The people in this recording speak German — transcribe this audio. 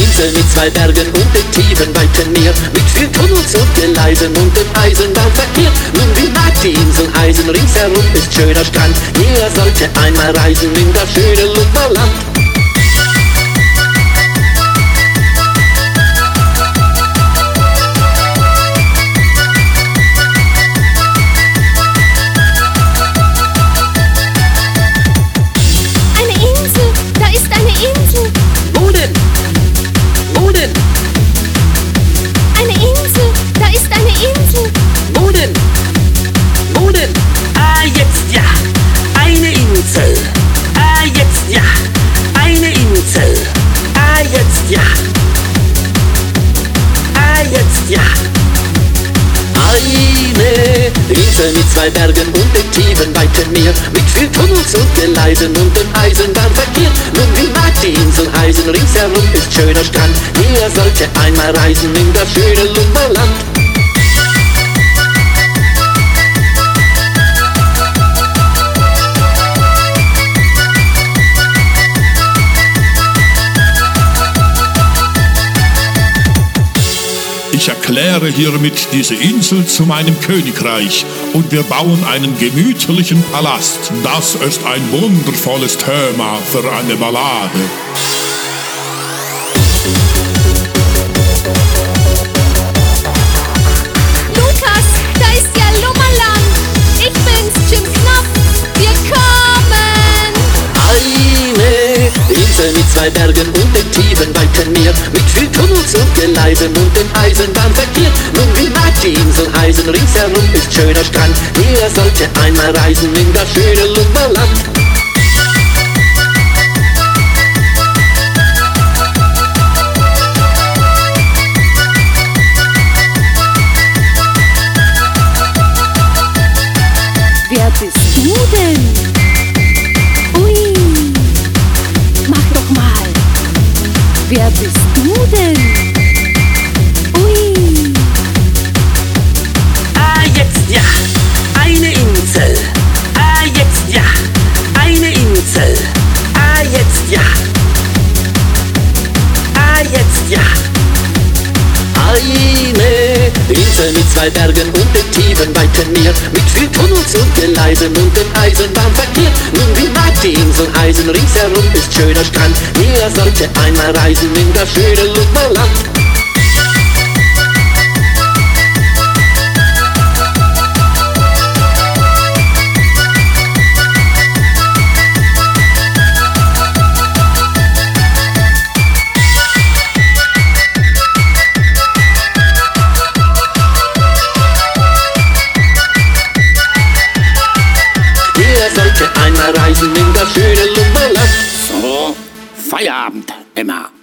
Insel mit zwei Bergen und dem tiefen, weiten Meer, mit viel Tunnels und Gleisen und dem Eisenbahnverkehr. Nun, wie mag die Insel heißen? Ringsherum ist schöner Strand. Jeder sollte einmal reisen in das schöne Lummerland. Insel mit zwei Bergen und dem tiefen, weiten Meer, mit viel Tunnels und Gleisen und dem Eisenbahnverkehr. Nun, wie mag die Insel heißen? Ringsherum ist schöner Strand. Jeder sollte einmal reisen in das schöne Lummerland. Ich erkläre hiermit diese Insel zu meinem Königreich und wir bauen einen gemütlichen Palast. Das ist ein wundervolles Thema für eine Ballade. Lukas, da ist ja Lummerland. Ich bin's, Jim Knopf. Wir kommen. Eine Insel mit zwei Bergen und dem tiefen, weiten Meer, mit viel Tunnels und Gleisen und dem Eisenbahnverkehr. Nun, wie mag die Insel heißen? Ringsherum ist schöner Strand. Jeder sollte einmal reisen in das schöne Lummerland. Wer bist du denn? Ui, mach doch mal. Wer bist du denn? Ui. Ah, jetzt ja, eine Insel. Ah, jetzt ja, eine Insel. Ah, jetzt ja. Ah, jetzt ja. Eine Insel mit zwei Bergen und dem tiefen, weiten Meer, mit viel Tunnels und Gleisen und dem Eisenbahnverkehr. Nun, wie mag die Insel heißen? Ringsherum ist schöner Strand. Jeder sollte einmal reisen in das schöne Lummerland. Sollte einmal reisen in das schöne Lummerland. So, Feierabend, Emma.